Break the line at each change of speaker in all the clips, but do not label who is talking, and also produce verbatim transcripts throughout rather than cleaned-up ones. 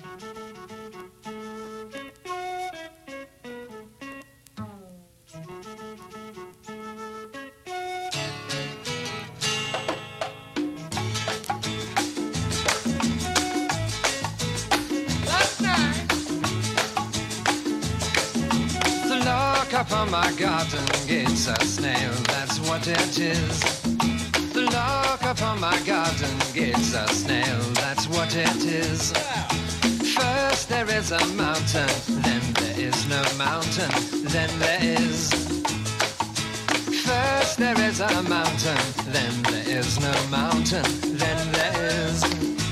Upon my garden gates a snail, that's what it is. The lock upon my garden gates a snail, that's what it is. First there is a mountain, then there is no mountain, then there is. First there is a mountain, then there is no mountain, then there is.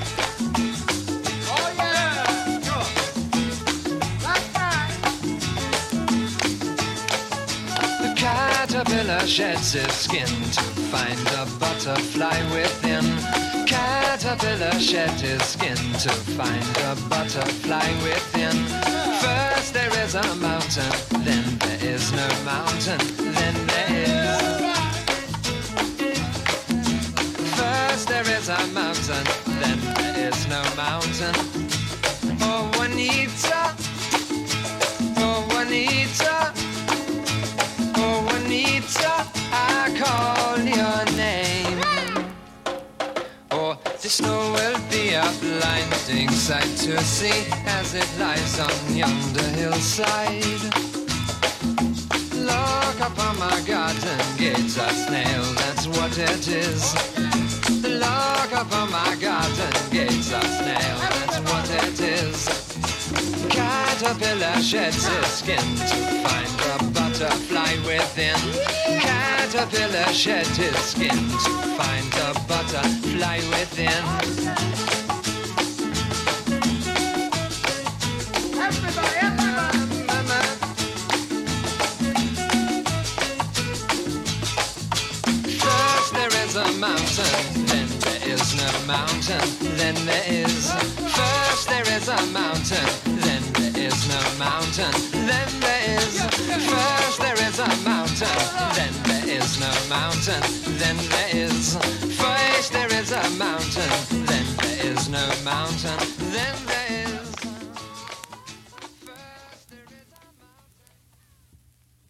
Caterpillar sheds its skin to find a butterfly within. Caterpillar sheds its skin to find a butterfly within. First there is a mountain, then there is no mountain, then there is. First there is a mountain, then there is no mountain. Oh Juanita, oh Juanita, oh Juanita, I call your name. Oh, the snow will be a blinding sight to see as it lies on yonder hillside. Look upon my garden gates a snail, that's what it is. Look upon my garden gates a snail, that's what it is. Caterpillar sheds its skin to find a butterfly within. Caterpillar sheds its skin to find a butterfly within. Everybody, everybody. First there is a mountain, then there is no mountain, then there is. First there is a mountain, then there is no mountain, then there is. First there is a mountain, then there is no mountain, then there is. First there is a mountain, then there is no mountain,